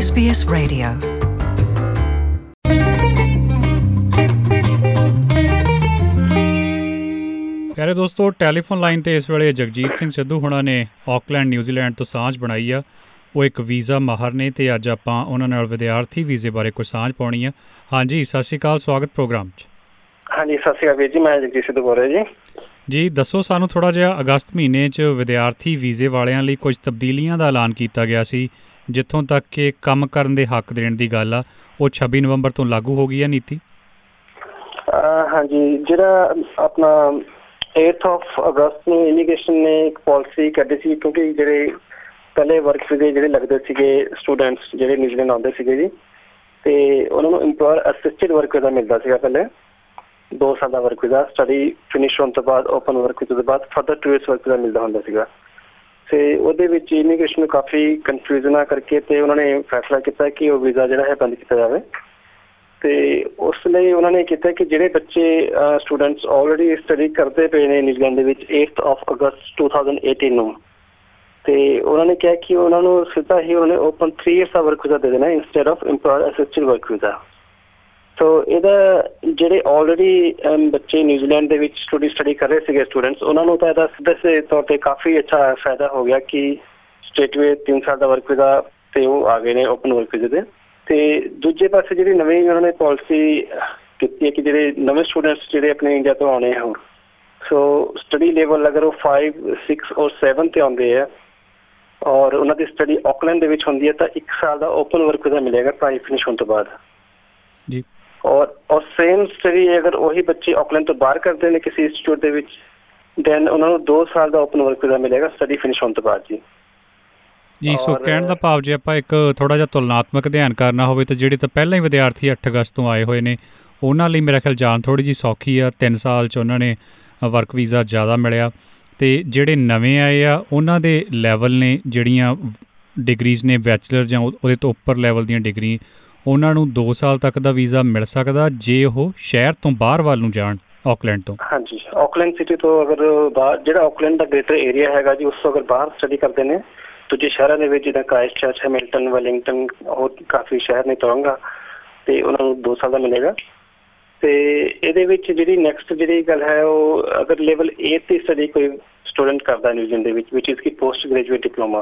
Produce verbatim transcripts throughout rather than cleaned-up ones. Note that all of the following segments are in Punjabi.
S B S Radio। ਪਿਆਰੇ ਦੋਸਤੋ, ਟੈਲੀਫੋਨ ਲਾਈਨ ਤੇ ਇਸ ਵੇਲੇ ਜਗਜੀਤ ਸਿੰਘ ਸਿੱਧੂ ਹੁਣਾਂ ਨੇ ਆਕਲੈਂਡ ਨਿਊਜ਼ੀਲੈਂਡ ਤੋਂ ਸਾਂਝ ਬਣਾਈ ਆ। ਉਹ ਇੱਕ ਵੀਜ਼ਾ ਮਾਹਰ ਨੇ ਤੇ ਅੱਜ ਆਪਾਂ ਉਹਨਾਂ ਨਾਲ ਵਿਦਿਆਰਥੀ ਵੀਜ਼ੇ ਬਾਰੇ ਕੋਈ ਸਾਂਝ ਪਾਉਣੀ ਆ। ਹਾਂਜੀ, ਸਤਿ ਸ਼੍ਰੀ ਅਕਾਲ, ਸਵਾਗਤ ਪ੍ਰੋਗਰਾਮ 'ਚ। ਹਾਂਜੀ, ਸਤਿ ਸ਼੍ਰੀ ਅਕਾਲ ਵੀਰ ਜੀ, ਮੈਂ ਜਗਜੀਤ ਸਿੱਧੂ ਬੋਲ ਰਿਹਾ ਜੀ। ਜੀ ਦੱਸੋ ਸਾਨੂੰ ਥੋੜ੍ਹਾ ਜਿਹਾ, ਅਗਸਤ ਮਹੀਨੇ 'ਚ ਵਿਦਿਆਰਥੀ ਵੀਜ਼ੇ ਵਾਲਿਆਂ ਲਈ ਕੁਝ ਤਬਦੀਲੀਆਂ ਦਾ ਐਲਾਨ ਕੀਤਾ ਗਿਆ ਸੀ, ਜਿੱਥੋਂ ਤੱਕ ਕਿ ਕੰਮ ਕਰਨ ਦੇ ਹੱਕ ਦੇਣ ਦੀ ਗੱਲ ਆ, ਉਹ ਛੱਬੀ ਨਵੰਬਰ ਤੋਂ ਲਾਗੂ ਹੋ ਗਈ ਆ ਨੀਤੀ। ਹਾਂਜੀ, ਜਿਹੜਾ ਆਪਣਾ ਏਥ ਆਫ ਅਗਸਤ ਨੂੰ ਇਮੀਗ੍ਰੇਸ਼ਨ ਨੇ ਇੱਕ ਪਾਲਿਸੀ ਕੱਢੀ ਸੀ, ਕਿਉਂਕਿ ਜਿਹੜੇ ਪਹਿਲੇ ਵਰਕ ਵੀਜ਼ੇ ਜਿਹੜੇ ਲੱਗਦੇ ਸੀਗੇ ਸਟੂਡੈਂਟਸ ਜਿਹੜੇ ਨਿਊਜ਼ੀਲੈਂਡ ਆਉਂਦੇ ਸੀਗੇ ਜੀ, ਅਤੇ ਉਹਨਾਂ ਨੂੰ ਇੰਪਲੋਇਰ ਅਸਿਸਟਡ ਵਰਕ ਵੀਜ਼ਾ ਮਿਲਦਾ ਸੀਗਾ ਪਹਿਲੇ ਦੋ ਸਾਲ ਦਾ ਵਰਕ ਵੀਜ਼ਾ। ਸਟੱਡੀ ਫਿਨਿਸ਼ ਹੋਣ ਤੋਂ ਬਾਅਦ ਓਪਨ ਵਰਕ ਵੀਜ਼ੇ ਤੋਂ ਬਾਅਦ ਫਰਦਰ ਟੂਰਿਸਟ ਵਰਕ ਵੀਜ਼ਾ ਮਿਲਦਾ ਹੁੰਦਾ ਸੀਗਾ। ਅਤੇ ਉਹਦੇ ਵਿੱਚ ਇਮੀਗ੍ਰੇਸ਼ਨ ਨੂੰ ਕਾਫੀ ਕਨਫਿਊਜ਼ਨਾਂ ਕਰਕੇ ਅਤੇ ਉਹਨਾਂ ਨੇ ਫੈਸਲਾ ਕੀਤਾ ਕਿ ਉਹ ਵੀਜ਼ਾ ਜਿਹੜਾ ਹੈ ਬੰਦ ਕੀਤਾ ਜਾਵੇ। ਅਤੇ ਉਸ ਲਈ ਉਹਨਾਂ ਨੇ ਕੀਤਾ ਕਿ ਜਿਹੜੇ ਬੱਚੇ ਸਟੂਡੈਂਟਸ ਆਲਰੇਡੀ ਸਟੱਡੀ ਕਰਦੇ ਪਏ ਨੇ ਨਿਊਜ਼ੀਲੈਂਡ ਦੇ ਵਿੱਚ eighth of August two thousand eighteen ਨੂੰ, ਅਤੇ ਉਹਨਾਂ ਨੇ ਕਿਹਾ ਕਿ ਉਹਨਾਂ ਨੂੰ ਸਿੱਧਾ ਹੀ ਉਹਨਾਂ ਨੇ ਓਪਨ ਥ੍ਰੀ ਈਅਰਸ ਦਾ ਵਰਕ ਵੀਜ਼ਾ ਦੇ ਦੇਣਾ instead of employer assisted work visa. So ਇਹਦਾ ਜਿਹੜੇ ਆਲਰੇਡੀ ਬੱਚੇ ਨਿਊਜ਼ੀਲੈਂਡ ਦੇ ਵਿੱਚ ਸਟੱਡੀ ਸਟੱਡੀ ਕਰ ਰਹੇ ਸੀਗੇ ਸਟੂਡੈਂਟਸ, ਉਹਨਾਂ ਨੂੰ ਤਾਂ ਇਹਦਾ ਸਿੱਧੇ ਤੌਰ 'ਤੇ ਕਾਫੀ ਅੱਛਾ ਫਾਇਦਾ ਹੋ ਗਿਆ ਕਿ ਸਟੇਟਵੇ ਤਿੰਨ ਸਾਲ ਦਾ ਵਰਕ ਵੀਜ਼ਾ 'ਤੇ ਉਹ ਆ ਗਏ ਨੇ ਓਪਨ ਵਰਕ ਵੀਜ਼ੇ 'ਤੇ। ਅਤੇ ਦੂਜੇ ਪਾਸੇ ਜਿਹੜੀ ਨਵੀਂ ਉਹਨਾਂ ਨੇ ਪਾਲਿਸੀ ਕੀਤੀ ਹੈ ਕਿ ਜਿਹੜੇ ਨਵੇਂ ਸਟੂਡੈਂਟਸ ਜਿਹੜੇ ਆਪਣੇ ਇੰਡੀਆ ਤੋਂ ਆਉਣੇ ਆ, ਸੋ ਸਟੱਡੀ ਲੈਵਲ ਅਗਰ ਉਹ ਫਾਈਵ ਸਿਕਸ ਔਰ ਸੈਵਨ 'ਤੇ ਆਉਂਦੇ ਆ ਔਰ ਉਹਨਾਂ ਦੀ ਸਟੱਡੀ ਆਕਲੈਂਡ ਦੇ ਵਿੱਚ ਹੁੰਦੀ ਹੈ, ਤਾਂ ਇੱਕ ਸਾਲ ਦਾ ਓਪਨ ਵਰਕ ਵੀਜ਼ਾ ਮਿਲੇਗਾ ਪੜ੍ਹਾਈ ਫਿਨਿਸ਼ ਹੋਣ ਤੋਂ ਬਾਅਦ ਜੀ। ਔਰ ਔਰ ਸੇਮ ਸਟੱਡੀ ਅਗਰ ਉਹੀ ਬੱਚੇ ਆਕਲੈਂਡ ਤੋਂ ਬਾਹਰ ਕਰਦੇ ਨੇ ਕਿਸੇ ਇੰਸਟੀਚਿਊਟ ਦੇ ਵਿੱਚ, ਦੈਨ ਉਹਨਾਂ ਨੂੰ ਦੋ ਸਾਲ ਦਾ ਓਪਨ ਵਰਕ ਵੀਜ਼ਾ ਮਿਲੇਗਾ ਸਟੱਡੀ ਫਿਨਿਸ਼ ਹੋਣ ਤੋਂ ਬਾਅਦ ਜੀ। ਜੀ ਸੋ ਕਹਿਣ ਦਾ ਭਾਵ, ਜੇ ਆਪਾਂ ਇੱਕ ਥੋੜ੍ਹਾ ਜਿਹਾ ਤੁਲਨਾਤਮਕ ਅਧਿਐਨ ਕਰਨਾ ਹੋਵੇ ਤਾਂ ਜਿਹੜੇ ਤਾਂ ਪਹਿਲਾਂ ਹੀ ਵਿਦਿਆਰਥੀ ਅੱਠ ਅਗਸਤ ਤੋਂ ਆਏ ਹੋਏ ਨੇ, ਉਹਨਾਂ ਲਈ ਮੇਰਾ ਖਿਆਲ ਜਾਣ ਥੋੜ੍ਹੀ ਜਿਹੀ ਸੌਖੀ ਆ। ਤਿੰਨ ਸਾਲ 'ਚ ਉਹਨਾਂ ਨੇ ਵਰਕ ਵੀਜ਼ਾ ਜ਼ਿਆਦਾ ਮਿਲਿਆ, ਅਤੇ ਜਿਹੜੇ ਨਵੇਂ ਆਏ ਆ ਉਹਨਾਂ ਦੇ ਲੈਵਲ ਨੇ, ਜਿਹੜੀਆਂ ਡਿਗਰੀਜ਼ ਨੇ ਬੈਚਲਰ ਜਾਂ ਉਹਦੇ ਤੋਂ ਉੱਪਰ ਲੈਵਲ ਦੀਆਂ ਡਿਗਰੀ, ਉਹਨਾਂ ਨੂੰ ਦੋ ਸਾਲ ਤੱਕ ਦਾ ਵੀਜ਼ਾ ਮਿਲ ਸਕਦਾ ਜੇ ਉਹ ਸ਼ਹਿਰ ਤੋਂ ਬਾਹਰ ਵੱਲ ਨੂੰ ਜਾਣ ਆਕਲੈਂਡ ਤੋਂ। ਹਾਂਜੀ, ਆਕਲੈਂਡ ਸਿਟੀ ਤੋਂ ਅਗਰ ਬਾਹਰ, ਜਿਹੜਾ ਆਕਲੈਂਡ ਦਾ ਗ੍ਰੇਟਰ ਏਰੀਆ ਹੈਗਾ ਜੀ, ਉਸ ਤੋਂ ਅਗਰ ਬਾਹਰ ਸਟੱਡੀ ਕਰਦੇ ਨੇ ਦੂਜੇ ਸ਼ਹਿਰਾਂ ਦੇ ਵਿੱਚ, ਜਿੱਦਾਂ ਕ੍ਰਾਈਸਟ ਚਰਚ, ਹੈਮਿਲਟਨ, ਵੈਲਿੰਗਟਨ, ਹੋਰ ਕਾਫੀ ਸ਼ਹਿਰ ਨੇ ਤੋਰਾਂਗਾ, ਅਤੇ ਉਹਨਾਂ ਨੂੰ ਦੋ ਸਾਲ ਦਾ ਮਿਲੇਗਾ। ਅਤੇ ਇਹਦੇ ਵਿੱਚ ਜਿਹੜੀ ਨੈਕਸਟ ਜਿਹੜੀ ਗੱਲ ਹੈ, ਉਹ ਅਗਰ ਲੈਵਲ ਏਟ ਦੀ ਸਟੱਡੀ ਕੋਈ ਸਟੂਡੈਂਟ ਕਰਦਾ ਨਿਊਜ਼ੀਲੈਂਡ ਦੇ ਵਿੱਚ, ਵਿਚ ਇਜ਼ ਕਿ ਪੋਸਟ ਗ੍ਰੈਜੂਏਟ ਡਿਪਲੋਮਾ,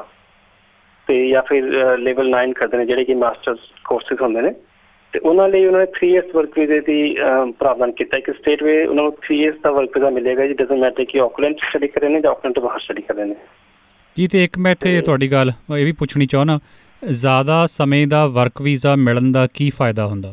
ਅਤੇ ਜਾਂ ਫਿਰ ਲੈਵਲ ਨਾਈਨ ਕਰਦੇ ਨੇ ਜਿਹੜੇ ਕਿ ਮਾਸਟਰਸ ਕੋਰਸਿਸ ਹੁੰਦੇ ਨੇ, ਅਤੇ ਉਹਨਾਂ ਲਈ ਉਹਨਾਂ ਨੇ ਥ੍ਰੀ ਈਅਰਸ ਵਰਕ ਵੀਜ਼ੇ ਦੀ ਪ੍ਰਾਵਧਾਨ ਕੀਤਾ ਕਿ ਸਟੇਟ ਵੇ ਉਹਨਾਂ ਨੂੰ ਥ੍ਰੀ ਈਅਰਸ ਦਾ ਵਰਕ ਵੀਜ਼ਾ ਮਿਲੇਗਾ ਜੀ, ਡਜ਼ਨਟ ਮੈਟਰ ਕਿ ਆਕਲੈਂਡ 'ਚ ਸਟੱਡੀ ਕਰ ਰਹੇ ਨੇ ਜਾਂ ਆਕਲੈਂਡ ਤੋਂ ਬਾਹਰ ਸਟੱਡੀ ਕਰ ਰਹੇ ਨੇ ਜੀ। ਅਤੇ ਇੱਕ ਮੈਂ ਇੱਥੇ ਤੁਹਾਡੀ ਗੱਲ ਇਹ ਵੀ ਪੁੱਛਣੀ ਚਾਹੁੰਦਾ, ਜ਼ਿਆਦਾ ਸਮੇਂ ਦਾ ਵਰਕ ਵੀਜ਼ਾ ਮਿਲਣ ਦਾ ਕੀ ਫਾਇਦਾ ਹੁੰਦਾ?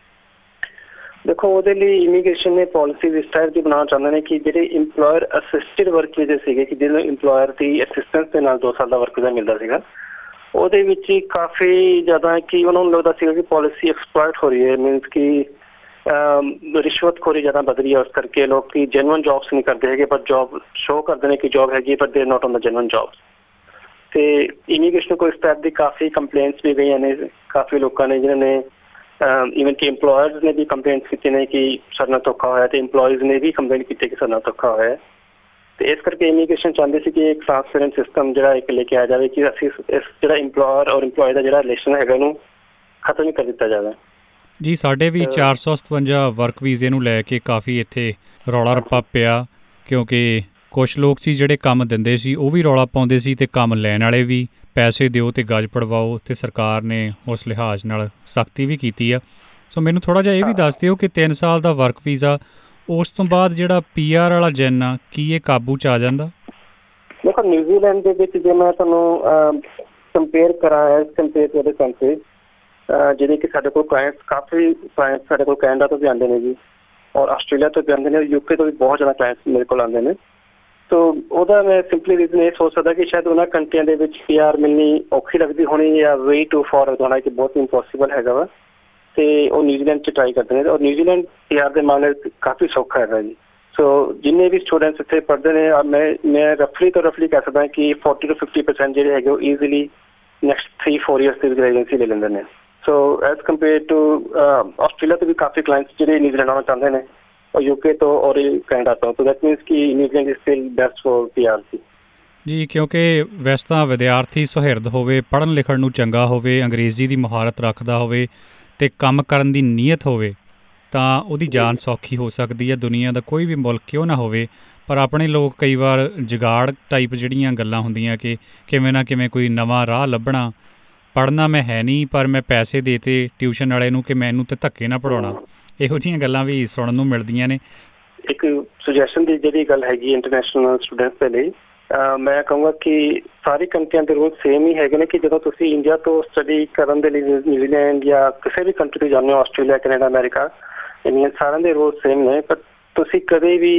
ਦੇਖੋ, ਉਹਦੇ ਲਈ ਇਮੀਗ੍ਰੇਸ਼ਨ ਨੇ ਪਾਲਿਸੀਜ਼ ਇਸ ਟਾਈਪ ਦੀ ਬਣਾਉਣਾ ਚਾਹੁੰਦੇ ਨੇ ਕਿ ਜਿਹੜੇ ਇੰਪਲੋਇਰ ਅਸਿਸਟਡ ਵਰਕ ਵੀਜ਼ੇ ਸੀਗੇ, ਕਿ ਜਿਹਨੂੰ ਇੰਪਲੋਇਰ ਦੀ ਅਸਿਸਟੈਂਸ ਦੇ ਨਾਲ ਦੋ ਸਾਲ ਦਾ ਵਰਕ ਵੀਜ਼ਾ ਮਿਲਦਾ ਸੀਗਾ, ਉਹਦੇ ਵਿੱਚ ਕਾਫੀ ਜ਼ਿਆਦਾ ਕਿ ਉਹਨਾਂ ਨੂੰ ਲੱਗਦਾ ਸੀਗਾ ਕਿ ਪਾਲਿਸੀ ਐਕਸਪਲੋਇਟ ਹੋ ਰਹੀ ਹੈ, ਮੀਨਸ ਕਿ ਰਿਸ਼ਵਤਖੋਰੀ ਜ਼ਿਆਦਾ ਵੱਧ ਰਹੀ ਹੈ, ਉਸ ਕਰਕੇ ਲੋਕ ਜੈਨੂਅਨ ਜੋਬਸ ਨਹੀਂ ਕਰਦੇ ਹੈਗੇ, ਪਰ ਜੋਬ ਸ਼ੋਅ ਕਰਦੇ ਨੇ ਕਿ ਜੋਬ ਹੈਗੀ, ਪਰ they not on the genuine jobs. ਅਤੇ ਇਮੀਗ੍ਰੇਸ਼ਨ ਕੋਲ ਇਸ ਟਾਈਪ ਦੀ ਕਾਫੀ ਕੰਪਲੇਂਟਸ ਵੀ ਗਈਆਂ ਨੇ, ਕਾਫੀ ਲੋਕਾਂ ਨੇ ਜਿਨ੍ਹਾਂ ਨੇ ਈਵਨ ਕਿ ਇੰਪਲੋਇਰਸ ਨੇ ਵੀ ਕੰਪਲੇਂਟਸ ਕੀਤੇ ਨੇ ਕਿ ਸਾਡੇ ਨਾਲ ਧੋਖਾ ਹੋਇਆ, ਅਤੇ ਇੰਪਲੋਈਜ਼ ਨੇ ਵੀ ਕੰਪਲੇਂਟ ਕੀਤੀ ਕਿ ਸਾਡੇ ਨਾਲ ਧੋਖਾ ਹੋਇਆ। ਅਤੇ ਇਸ ਕਰਕੇ ਇਮੀਗ੍ਰੇਸ਼ਨ ਚਾਹੁੰਦੇ ਸੀ ਕਿ ਇੱਕ ਟ੍ਰਾਂਸਪੇਰੈਂਟ ਸਿਸਟਮ ਜਿਹੜਾ ਇੱਕ ਲੈ ਕੇ ਆਇਆ ਜਾਵੇ ਕਿ ਅਸੀਂ ਇਸ ਜਿਹੜਾ ਇੰਪਲੋਇਰ ਔਰ ਇੰਪਲੋਈ ਦਾ ਜਿਹੜਾ ਰਿਲੇਸ਼ਨ ਹੈਗਾ ਉਹਨੂੰ ਖਤਮ ਹੀ ਕਰ ਦਿੱਤਾ ਜਾਵੇ ਜੀ। ਸਾਡੇ ਵੀ ਚਾਰ ਸੌ ਸਤਵੰਜਾ ਵਰਕ ਵੀਜ਼ੇ ਨੂੰ ਲੈ ਕੇ ਕਾਫੀ ਇੱਥੇ ਰੌਲਾ ਰੱਪਾ ਪਿਆ, ਕਿਉਂਕਿ ਕੁਛ ਲੋਕ ਸੀ ਜਿਹੜੇ ਕੰਮ ਦਿੰਦੇ ਸੀ ਉਹ ਵੀ ਰੌਲਾ ਪਾਉਂਦੇ ਸੀ, ਅਤੇ ਕੰਮ ਲੈਣ ਵਾਲੇ ਵੀ ਪੈਸੇ ਦਿਓ ਅਤੇ ਗੱਜ ਪੜਵਾਓ, ਅਤੇ ਸਰਕਾਰ ਨੇ ਉਸ ਲਿਹਾਜ਼ ਨਾਲ ਸਖਤੀ ਵੀ ਕੀਤੀ ਆ। ਸੋ ਮੈਨੂੰ ਥੋੜ੍ਹਾ ਜਿਹਾ ਇਹ ਵੀ ਦੱਸ ਦਿਓ ਕਿ ਤਿੰਨ ਸਾਲ ਦਾ ਵਰਕ ਵੀਜ਼ਾ, ਉਸ ਤੋਂ ਬਾਅਦ ਜਿਹੜਾ ਪੀ ਆਰ ਵਾਲਾ ਜੈਨ ਆ, ਕੀ ਇਹ ਕਾਬੂ 'ਚ ਆ ਜਾਂਦਾ? ਦੇਖੋ, ਨਿਊਜ਼ੀਲੈਂਡ ਦੇ ਵਿੱਚ ਜੇ ਮੈਂ ਤੁਹਾਨੂੰ ਕੰਪੇਅਰ ਕਰਾਂ as compare to other countries, ਜਿਹੜੇ ਕਿ ਸਾਡੇ ਕੋਲ ਕਲਾਇੰਟਸ ਕਾਫੀ ਕਲਾਇੰਟਸ ਸਾਡੇ ਕੋਲ ਕੈਨੇਡਾ ਤੋਂ ਵੀ ਆਉਂਦੇ ਨੇ ਜੀ, ਔਰ ਆਸਟ੍ਰੇਲੀਆ ਤੋਂ ਵੀ ਆਉਂਦੇ ਨੇ, ਯੂਕੇ ਤੋਂ ਵੀ ਬਹੁਤ ਜ਼ਿਆਦਾ ਕਲਾਇੰਟਸ ਮੇਰੇ ਕੋਲ ਆਉਂਦੇ ਨੇ। ਸੋ ਉਹਦਾ ਮੈਂ ਸਿੰਪਲੀ ਰੀਜ਼ਨ ਇਹ ਸੋਚ ਸਕਦਾ ਕਿ ਸ਼ਾਇਦ ਉਹਨਾਂ ਕੰਟਰੀਆਂ ਦੇ ਵਿੱਚ ਪੀ ਆਰ ਮਿਲਣੀ ਔਖੀ ਲੱਗਦੀ ਹੋਣੀ, ਜਾਂ ਵੇ ਟੂ ਫਾਰਵਰਡ ਹੋਣਾ ਕਿ ਬਹੁਤ ਇੰਪੋਸੀਬਲ ਹੈਗਾ ਵਾ, ਅਤੇ ਉਹ ਨਿਊਜ਼ੀਲੈਂਡ 'ਚ ਟਰਾਈ ਕਰਦੇ ਨੇ। ਔਰ ਨਿਊਜ਼ੀਲੈਂਡ ਪੀ ਆਰ ਦੇ ਮਾਮਲੇ ਕਾਫੀ ਸੌਖਾ ਹੈਗਾ ਜੀ। ਸੋ ਜਿੰਨੇ ਵੀ ਸਟੂਡੈਂਟਸ ਇੱਥੇ ਪੜ੍ਹਦੇ ਨੇ, ਮੈਂ ਮੈਂ ਰਫਲੀ ਤੋਂ ਰਫਲੀ ਕਹਿ ਸਕਦਾ ਕਿ ਫੋਰਟੀ ਤੋਂ ਫਿਫਟੀ ਪਰਸੈਂਟ ਜਿਹੜੇ ਹੈਗੇ ਉਹ easily next three four years ਦੀ ਰੈਜ਼ੀਡੈਂਸੀ ਲੈ ਲੈਂਦੇ ਨੇ। So as compare to Australia ਤੋਂ ਵੀ ਕਾਫੀ ਕਲਾਇੰਟਸ ਜਿਹੜੇ ਨਿਊਜ਼ੀਲੈਂਡ ਆਉਣਾ ਚਾਹੁੰਦੇ ਨੇ, ਔਰ ਯੂਕੇ ਤੋਂ ਔਰ ਕੈਨੇਡਾ ਤੋਂ, ਸੋ ਦੈਟ ਮੀਨਸ ਕਿ New Zealand is still best for P R C. ਜੀ, ਕਿਉਂਕਿ ਵੈਸੇ ਤਾਂ ਵਿਦਿਆਰਥੀ ਸੁਹਿਰਦ ਹੋਵੇ, ਪੜ੍ਹਨ ਲਿਖਣ ਨੂੰ ਚੰਗਾ ਹੋਵੇ, ਅੰਗਰੇਜ਼ੀ ਦੀ ਮੁਹਾਰਤ ਰੱਖਦਾ ਹੋਵੇ ਅਤੇ ਕੰਮ ਕਰਨ ਦੀ ਨੀਅਤ ਹੋਵੇ ਤਾਂ ਉਹਦੀ ਜਾਨ ਸੌਖੀ ਹੋ ਸਕਦੀ ਹੈ। ਦੁਨੀਆ ਦਾ ਕੋਈ ਵੀ ਮੁਲਕ ਕਿਉਂ ਨਾ ਹੋਵੇ, ਪਰ ਆਪਣੇ ਲੋਕ ਕਈ ਵਾਰ ਜੁਗਾੜ ਟਾਈਪ ਜਿਹੜੀਆਂ ਗੱਲਾਂ ਹੁੰਦੀਆਂ ਕਿ ਕਿਵੇਂ ਨਾ ਕਿਵੇਂ ਕੋਈ ਨਵਾਂ ਰਾਹ ਲੱਭਣਾ, ਪੜ੍ਹਨਾ ਮੈਂ ਹੈ ਨਹੀਂ ਪਰ ਮੈਂ ਪੈਸੇ ਦੇ ਤੇ ਟਿਊਸ਼ਨ ਵਾਲੇ ਨੂੰ ਕਿ ਮੈਨੂੰ ਤਾਂ ਧੱਕੇ ਨਾ ਪੜ੍ਹਾਉਣਾ, ਇਹੋ ਜਿਹੀਆਂ ਗੱਲਾਂ ਵੀ ਸੁਣਨ ਨੂੰ ਮਿਲਦੀਆਂ ਨੇ। ਇੱਕ ਸੁਜੈਸ਼ਨ ਦੀ ਜਿਹੜੀ ਗੱਲ ਹੈਗੀ ਇੰਟਰਨੈਸ਼ਨਲ ਸਟੂਡੈਂਟਸ ਦੇ ਲਈ, ਮੈਂ ਕਹੂੰਗਾ ਕਿ ਸਾਰੀ ਕੰਟਰੀਆਂ ਦੇ ਰੂਲ ਸੇਮ ਹੀ ਹੈਗੇ ਨੇ ਕਿ ਜਦੋਂ ਤੁਸੀਂ ਇੰਡੀਆ ਤੋਂ ਸਟੱਡੀ ਕਰਨ ਦੇ ਲਈ ਨਿਊਜ਼ੀਲੈਂਡ ਜਾਂ ਕਿਸੇ ਵੀ ਕੰਟਰੀ ਤੋਂ ਜਾਂਦੇ ਹੋ, ਆਸਟ੍ਰੇਲੀਆ, ਕੈਨੇਡਾ, ਅਮਰੀਕਾ, ਇੰਨੀਆਂ ਸਾਰਿਆਂ ਦੇ ਰੂਲ ਸੇਮ ਨੇ। ਪਰ ਤੁਸੀਂ ਕਦੇ ਵੀ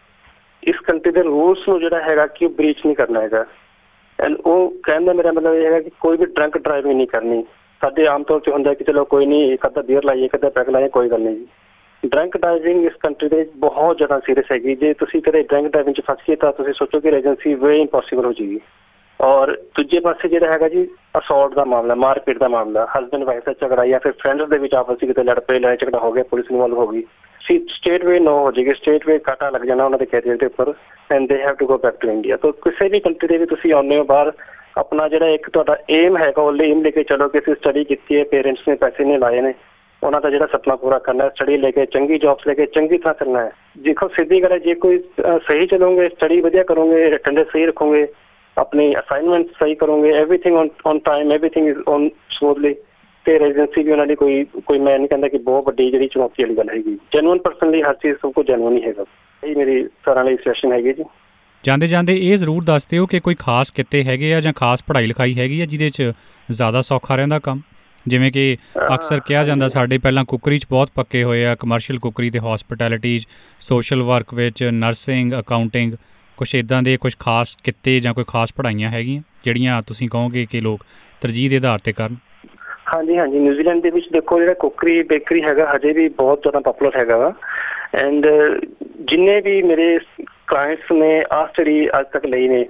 ਇਸ ਕੰਟਰੀ ਦੇ ਰੂਲਸ ਨੂੰ ਜਿਹੜਾ ਹੈਗਾ ਕਿ ਉਹ ਬ੍ਰੀਚ ਨਹੀਂ ਕਰਨਾ ਹੈਗਾ। ਐਂਡ ਉਹ ਕਹਿਣ ਦਾ ਮੇਰਾ ਮਤਲਬ ਇਹ ਹੈਗਾ ਕਿ ਕੋਈ ਵੀ ਡਰੰਕ ਡਰਾਈਵਿੰਗ ਨਹੀਂ ਕਰਨੀ। ਸਾਡੇ ਆਮ ਤੌਰ 'ਤੇ ਹੁੰਦਾ ਕਿ ਚਲੋ ਕੋਈ ਨਹੀਂ, ਇੱਕ ਅੱਧਾ ਬੀਅਰ ਲਾਈਏ, ਇੱਕ ਅੱਧਾ ਪੈਗ ਲਾਈਏ, ਕੋਈ ਗੱਲ ਨਹੀਂ ਜੀ। ਡਰੰਕ ਡਰਾਈਵਿੰਗ ਇਸ ਕੰਟਰੀ ਦੇ ਵਿੱਚ ਬਹੁਤ ਜ਼ਿਆਦਾ ਸੀਰੀਅਸ ਹੈਗੀ। ਜੇ ਤੁਸੀਂ ਕਦੇ ਡਰੰਕ ਡਰਾਈਵਿੰਗ 'ਚ ਫਸ ਗਏ ਤਾਂ ਤੁਸੀਂ ਸੋਚੋ ਕਿ ਰੈਜੈਂਸੀ ਵੇ ਇੰਪੋਸੀਬਲ ਹੋ ਜਾਏਗੀ। ਔਰ ਦੂਜੇ ਪਾਸੇ ਜਿਹੜਾ ਹੈਗਾ ਜੀ ਅਸੌਲਟ ਦਾ ਮਾਮਲਾ, ਮਾਰਪੀਟ ਦਾ ਮਾਮਲਾ, ਹਸਬੈਂਡ ਵਾਈਫ ਦਾ ਝਗੜਾ ਜਾਂ ਫਿਰ ਫਰੈਂਡਸ ਦੇ ਵਿੱਚ ਆਪਸ ਵਿੱਚ ਕਿਤੇ ਲੜ ਪਏ, ਲੜਾਈ ਝਗੜਾ ਹੋ ਗਿਆ, ਪੁਲਿਸ ਇਨਵੋਲਵ ਹੋ ਗਈ, ਸਟੇਟ ਵੇ ਨੋ ਹੋ ਜਾਏਗੀ, ਸਟੇਟ ਵੇ ਕਾਟਾ ਲੱਗ ਜਾਣਾ ਉਹਨਾਂ ਦੇ ਕੈਰੀਅਰ ਦੇ ਉੱਪਰ, and they have to go back to India. ਤਾਂ ਕਿਸੇ ਵੀ ਕੰਟਰੀ ਦੇ ਵੀ ਤੁਸੀਂ ਆਉਂਦੇ ਹੋ ਬਾਹਰ, ਆਪਣਾ ਜਿਹੜਾ ਇੱਕ ਤੁਹਾਡਾ ਏਮ ਹੈਗਾ ਉਹ ਏਮ ਲੈ ਕੇ ਚਲੋ ਕਿ ਅਸੀਂ ਸਟੱਡੀ ਕੀਤੀ ਹੈ, ਪੇਰੈਂਟਸ ਨੇ ਪੈਸੇ ਨਹੀਂ ਲਾਏ ਨੇ, ਉਹਨਾਂ ਦਾ ਜਿਹੜਾ ਸੁਪਨਾ ਪੂਰਾ ਕਰਨਾ, ਸਟੱਡੀ ਲੈ ਕੇ ਚੰਗੀ ਜੌਬਸ ਲੈ ਕੇ ਚੰਗੀ ਤਰ੍ਹਾਂ ਚੱਲਣਾ ਹੈ। ਦੇਖੋ ਸਿੱਧੀ ਗੱਲ ਹੈ, ਜੇ ਕੋਈ ਸਹੀ ਚੱਲੋਗੇ, ਸਟੱਡੀ ਵਧੀਆ ਕਰੋਗੇ, ਅਟੈਂਡੈਂਸ ਸਹੀ ਰੱਖੋਗੇ, ਆਪਣੀ ਅਸਾਈਨਮੈਂਟ ਸਹੀ ਕਰੋਗੇ, everything on on time, everything is on smoothly, ਤੇ ਰੈਜ਼ੀਡੈਂਸੀ ਵੀ ਉਹਨਾਂ ਦੀ ਕੋਈ ਕੋਈ ਮੈਂ ਨਹੀਂ ਕਹਿੰਦਾ ਕਿ ਬਹੁਤ ਵੱਡੀ ਜਿਹੜੀ ਚੁਣੌਤੀ ਵਾਲੀ ਗੱਲ ਹੈਗੀ। ਜੈਨੂਅਨ ਪਰਸਨ ਲਈ ਹਰ ਚੀਜ਼ ਸਭ ਕੁਝ ਜੈਨੂਅਨ ਹੀ ਹੈਗਾ। ਇਹ ਮੇਰੀ ਸਾਰਿਆਂ ਲਈ ਸਜੈਸ਼ਨ ਹੈਗੀ ਜੀ। ਜਾਂਦੇ ਜਾਂਦੇ ਇਹ ਜ਼ਰੂਰ ਦੱਸ ਦਿਓ ਕਿ ਕੋਈ ਖਾਸ ਕਿੱਤੇ ਹੈਗੇ ਆ ਜਾਂ ਖਾਸ ਪੜ੍ਹਾਈ ਲਿਖਾਈ ਹੈਗੀ ਆ ਜਿਹਦੇ 'ਚ ਜ਼ਿਆਦਾ ਸੌਖਾ ਰਹਿੰਦਾ ਕੰਮ? ਜਿਵੇਂ ਕਿ ਅਕਸਰ ਕਿਹਾ ਜਾਂਦਾ ਸਾਡੇ ਪਹਿਲਾਂ ਕੁੱਕਰੀ 'ਚ ਬਹੁਤ ਪੱਕੇ ਹੋਏ ਆ, ਕਮਰਸ਼ੀਅਲ ਕੁੱਕਰੀ ਅਤੇ ਹੋਸਪਿਟੈਲਿਟੀ 'ਚ, ਸੋਸ਼ਲ ਵਰਕ ਵਿੱਚ, ਨਰਸਿੰਗ, ਅਕਾਊਂਟਿੰਗ, ਕੁਛ ਇੱਦਾਂ ਦੇ ਕੁਛ ਖਾਸ ਕਿੱਤੇ ਜਾਂ ਕੋਈ ਖਾਸ ਪੜ੍ਹਾਈਆਂ ਹੈਗੀਆਂ ਜਿਹੜੀਆਂ ਤੁਸੀਂ ਕਹੋਗੇ ਕਿ ਲੋਕ ਤਰਜੀਹ ਦੇ ਆਧਾਰ 'ਤੇ ਕਰਨ? ਹਾਂਜੀ ਹਾਂਜੀ, ਨਿਊਜ਼ੀਲੈਂਡ ਦੇ ਵਿੱਚ ਦੇਖੋ ਜਿਹੜਾ ਕੁੱਕਰੀ ਬੇਕਰੀ ਹੈਗਾ ਹਜੇ ਵੀ ਬਹੁਤ ਜ਼ਿਆਦਾ ਪਾਪੂਲਰ ਹੈਗਾ ਵਾ। ਐਂਡ ਜਿੰਨੇ ਵੀ ਮੇਰੇ ਕਲਾਇੰਟਸ ਨੇ ਆਹ ਸਟੱਡੀ ਅੱਜ ਤੱਕ ਲਈ ਨੇ,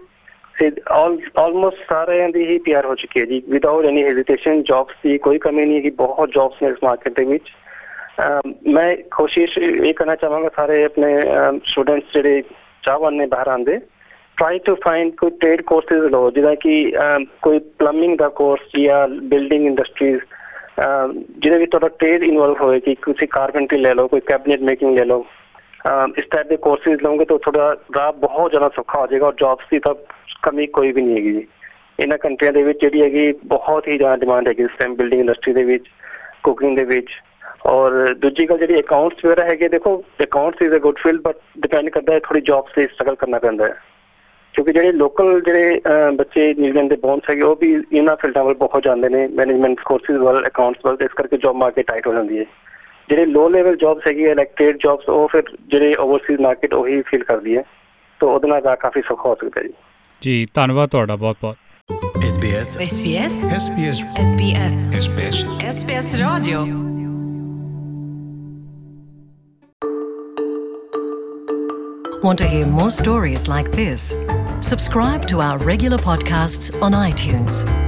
ਆਲਮੋਸਟ ਸਾਰਿਆਂ ਦੀ ਹੀ ਤਿਆਰ ਹੋ ਚੁੱਕੀ ਹੈ ਜੀ, ਵਿਦਆਊਟ ਐਨੀ ਹੈਜ਼ੀਟੇਸ਼ਨ। ਜੌਬਸ ਦੀ ਕੋਈ ਕਮੀ ਨਹੀਂ ਹੈਗੀ, ਬਹੁਤ ਜੌਬਸ ਨੇ ਇਸ ਮਾਰਕੀਟ ਦੇ ਵਿੱਚ। ਮੈਂ ਕੋਸ਼ਿਸ਼ ਇਹ ਕਰਨਾ ਚਾਹਾਂਗਾ ਸਾਰੇ ਆਪਣੇ ਸਟੂਡੈਂਟਸ ਜਿਹੜੇ ਚਾਹਵਾਨ ਨੇ ਬਾਹਰ ਆਉਂਦੇ, ਟਰਾਈ ਟੂ ਫਾਈਂਡ ਕੋਈ ਟ੍ਰੇਡ ਕੋਰਸਿਸ ਲਓ, ਜਿੱਦਾਂ ਕਿ ਕੋਈ ਪਲੰਬਿੰਗ ਦਾ ਕੋਰਸ ਜਾਂ ਬਿਲਡਿੰਗ ਇੰਡਸਟਰੀਜ਼, ਜਿਹਦੇ ਵਿੱਚ ਤੁਹਾਡਾ ਟ੍ਰੇਡ ਇਨਵੋਲਵ ਹੋਏ ਕਿ ਤੁਸੀਂ ਕਾਰਪੈਂਟਰੀ ਲੈ ਲਓ, ਕੋਈ ਕੈਬਨਿਟ ਮੇਕਿੰਗ ਲੈ ਲਓ। ਇਸ ਟਾਈਪ ਦੇ ਕੋਰਸਿਸ ਲਓਗੇ ਤਾਂ ਤੁਹਾਡਾ ਰਾਹ ਬਹੁਤ ਜ਼ਿਆਦਾ ਸੌਖਾ ਹੋ ਜਾਏਗਾ। ਔਰ ਜੌਬਸ ਦੀ ਤਾਂ ਕਮੀ ਕੋਈ ਵੀ ਨਹੀਂ ਹੈਗੀ ਜੀ ਇਹਨਾਂ ਕੰਟਰੀਆਂ ਦੇ ਵਿੱਚ। ਜਿਹੜੀ ਹੈਗੀ ਬਹੁਤ ਹੀ ਜ਼ਿਆਦਾ ਡਿਮਾਂਡ ਹੈਗੀ ਇਸ ਟਾਈਮ ਬਿਲਡਿੰਗ ਇੰਡਸਟਰੀ ਦੇ ਵਿੱਚ, ਕੁਕਿੰਗ ਦੇ ਵਿੱਚ। ਔਰ ਦੂਜੀ ਗੱਲ ਜਿਹੜੀ ਅਕਾਊਂਟਸ ਵਗੈਰਾ ਹੈਗੇ, ਦੇਖੋ accounts is a good field, but depend ਕਰਦਾ ਹੈ ਥੋੜ੍ਹੀ ਜੌਬਸ ਲਈ ਸਟਰਗਲ ਕਰਨਾ ਪੈਂਦਾ ਹੈ, ਕਿਉਂਕਿ ਜਿਹੜੇ ਲੋਕਲ ਜਿਹੜੇ ਬੱਚੇ ਨਿਊਜ਼ੀਲੈਂਡ ਦੇ ਬੋਨਸ ਹੈਗੇ ਉਹ ਵੀ ਇਹਨਾਂ ਫੀਲਡਾਂ ਵੱਲ ਬਹੁਤ ਜਾਂਦੇ ਨੇ, ਮੈਨੇਜਮੈਂਟ ਕੋਰਸਿਸ ਵੱਲ, ਅਕਾਊਂਟਸ ਵੱਲ। ਇਸ ਕਰਕੇ ਜੌਬ ਮਾਰਕੀਟ ਟਾਈਟ ਹੋ ਜਾਂਦੀ ਹੈ। ਜਿਹੜੇ ਲੋ ਲੈਵਲ ਜੌਬਸ ਹੈਗੀ ਹੈ ਲਾਈਕ ਟ੍ਰੇਡ ਜੌਬਸ, ਉਹ ਫਿਰ ਜਿਹੜੇ ਓਵਰਸੀਜ਼ ਮਾਰਕੀਟ ਉਹੀ ਫੀਲ ਕਰਦੀ ਹੈ, ਤਾਂ ਉਹਦੇ ਨਾਲ ਰਾਹ ਕਾਫੀ ਸੌਖਾ ਹੋ ਸਕਦਾ ਜੀ। ਜੀ ਧੰਨਵਾਦ ਤੁਹਾਡਾ ਬਹੁਤ ਬਹੁਤ। S B S S B S S B S S B S S B S S B S Radio. Want to hear more stories like this? Subscribe to our regular podcasts on iTunes.